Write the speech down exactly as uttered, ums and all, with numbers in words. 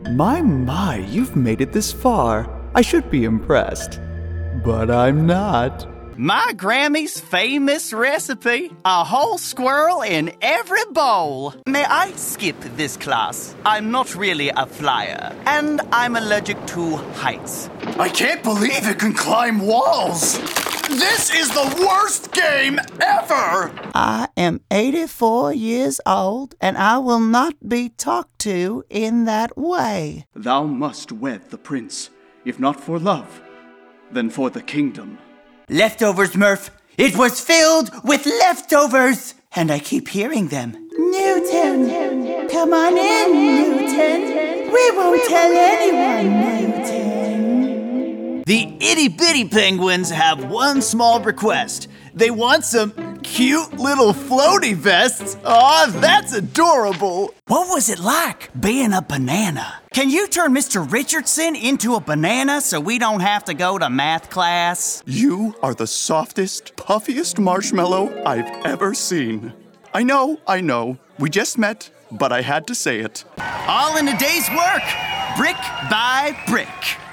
My, my, you've made it this far. I should be impressed. But I'm not. My Grammy's famous recipe, a whole squirrel in every bowl. May I skip this class? I'm not really a flyer, and I'm allergic to heights. I can't believe it can climb walls. This is the worst game ever! I am eighty-four years old, and I will not be talked to in that way. Thou must wed the prince, if not for love, then for the kingdom. Leftovers, Murph. It was filled with leftovers. And I keep hearing them. Newton, come on in, Newton. We won't tell anyone, Newton. The itty-bitty penguins have one small request. They want some cute little floaty vests. Aw, that's adorable. What was it like being a banana? Can you turn Mister Richardson into a banana so we don't have to go to math class? You are the softest, puffiest marshmallow I've ever seen. I know, I know. We just met, but I had to say it. All in a day's work, brick by brick.